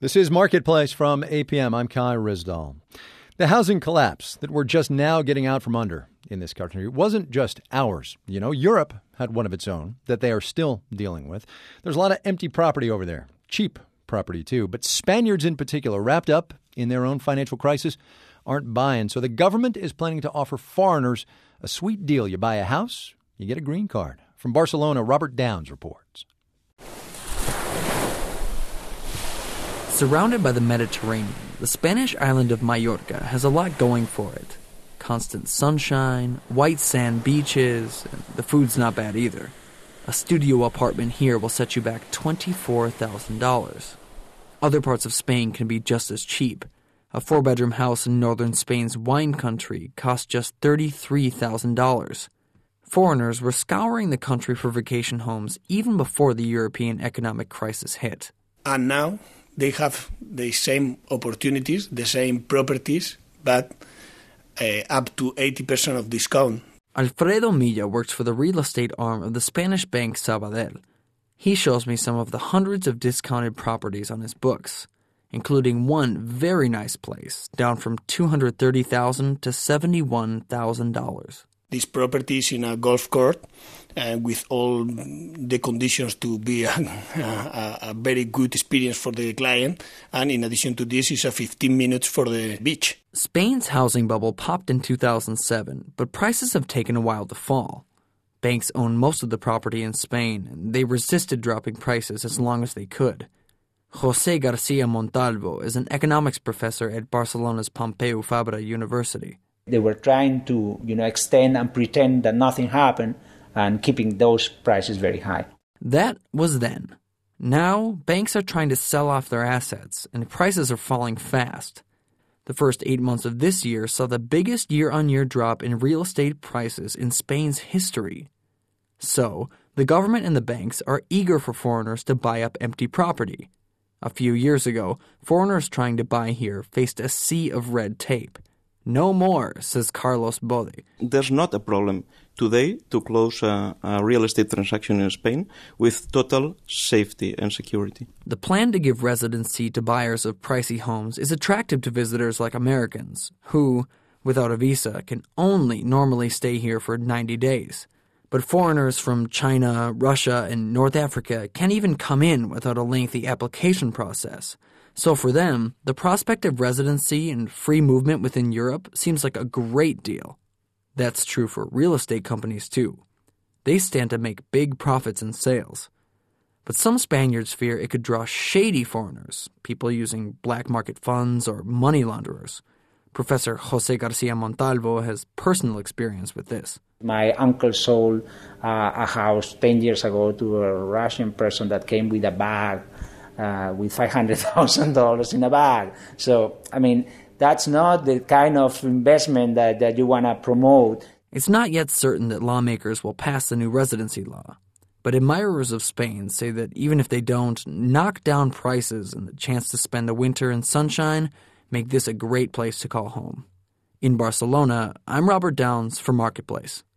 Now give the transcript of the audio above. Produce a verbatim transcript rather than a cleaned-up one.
This is Marketplace from A P M. I'm Kai Rizdal. The housing collapse that we're just now getting out from under in this country wasn't just ours. You know, Europe had one of its own that they are still dealing with. There's a lot of empty property over there, cheap property too. But Spaniards in particular, wrapped up in their own financial crisis, aren't buying. So the government is planning to offer foreigners a sweet deal. You buy a house, you get a green card. From Barcelona, Robert Downs reports. Surrounded by the Mediterranean, the Spanish island of Mallorca has a lot going for it. Constant sunshine, white sand beaches, and the food's not bad either. A studio apartment here will set you back twenty-four thousand dollars. Other parts of Spain can be just as cheap. A four-bedroom house in northern Spain's wine country costs just thirty-three thousand dollars. Foreigners were scouring the country for vacation homes even before the European economic crisis hit. And now they have the same opportunities, the same properties, but uh, up to eighty percent of discount. Alfredo Milla works for the real estate arm of the Spanish bank Sabadell. He shows me some of the hundreds of discounted properties on his books, including one very nice place, down from two hundred thirty thousand dollars to seventy-one thousand dollars. This property is in a golf court and uh, with all the conditions to be a, a, a very good experience for the client. And in addition to this, it's a fifteen minutes for the beach. Spain's housing bubble popped in two thousand seven, but prices have taken a while to fall. Banks own most of the property in Spain, and they resisted dropping prices as long as they could. José García Montalvo is an economics professor at Barcelona's Pompeu Fabra University. They were trying to, you know, extend and pretend that nothing happened and keeping those prices very high. That was then. Now, banks are trying to sell off their assets, and prices are falling fast. The first eight months of this year saw the biggest year-on-year drop in real estate prices in Spain's history. So, the government and the banks are eager for foreigners to buy up empty property. A few years ago, foreigners trying to buy here faced a sea of red tape. No more, says Carlos Bode. There's not a problem today to close a, a real estate transaction in Spain with total safety and security. The plan to give residency to buyers of pricey homes is attractive to visitors like Americans, who, without a visa, can only normally stay here for ninety days. But foreigners from China, Russia, and North Africa can't even come in without a lengthy application process. So for them, the prospect of residency and free movement within Europe seems like a great deal. That's true for real estate companies too. They stand to make big profits in sales. But some Spaniards fear it could draw shady foreigners, people using black market funds or money launderers. Professor José García Montalvo has personal experience with this. My uncle sold uh, a house ten years ago to a Russian person that came with a bag, uh, with five hundred thousand dollars in a bag. So, I mean, that's not the kind of investment that, that you want to promote. It's not yet certain that lawmakers will pass the new residency law. But admirers of Spain say that even if they don't, knock down prices and the chance to spend the winter in sunshine make this a great place to call home. In Barcelona, I'm Robert Downs for Marketplace.